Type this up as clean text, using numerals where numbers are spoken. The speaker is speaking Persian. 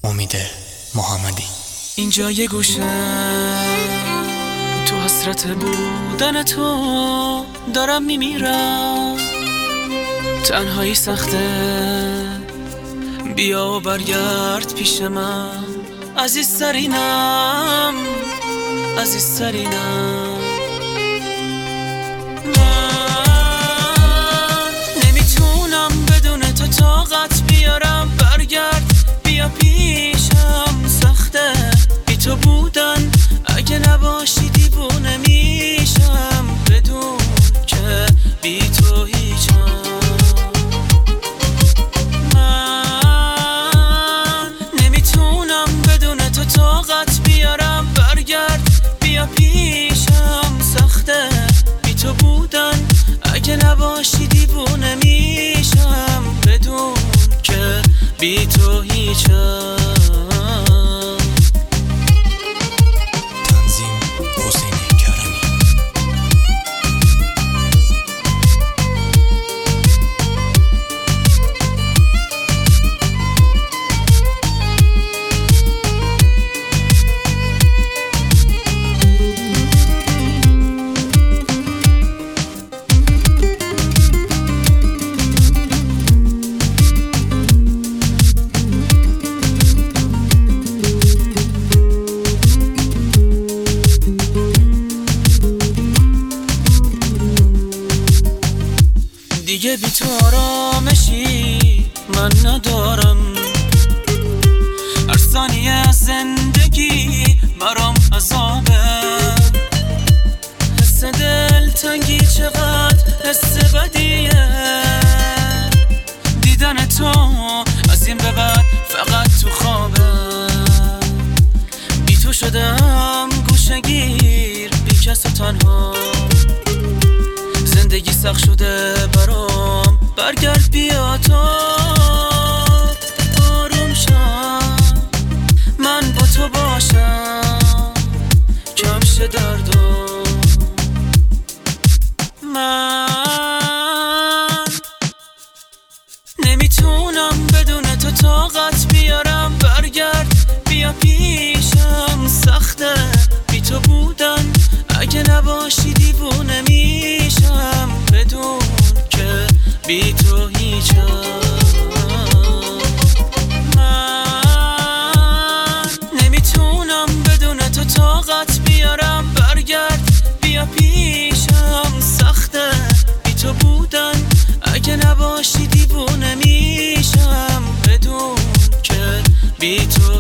امید محمدی. اینجا یه گوشه تو حسرت بودن تو دارم میمیرم، تنهایی سخته، بیا و برگرد پیش من، عزیزترینم عزیزترینم. من نمیتونم بدون تو طاقت بیارم، برگرد بیا پیشم، سخته بی تو بودن، اگه نباشی دیوونه میشم، بدون که بی تو هیچم. من نمیتونم بدون تو طاقت بیارم، برگرد بیا پیشم، سخته بی تو بودن، اگه نباشی دیوونه میشم، بدون که بی تو هیچم. دیگه بی تو آرامشی من ندارم، هر ثانیه از زندگی برام عذابه، حس دلتنگی چقدر حس بدیه، دیدن تو از این به بعد فقط تو خوابه، بی تو شدم گوشه‌گیر، بی کس و تنها، زندگی سخت شده برام، برگرد بیا تا آروم شم، من با تو باشم، کم شه دردم. من نمیتونم بدون تو طاقت بیارم، برگرد بیا پیشم، سخته بی تو بودن، اگه نباشی دیوونه میشم، بدون که بی تو هیچم. من نمیتونم بدون تو طاقت بیارم، برگرد بیا پیشم، سخته بی تو بودن، اگه نباشی دیوونه میشم، بدون که بی تو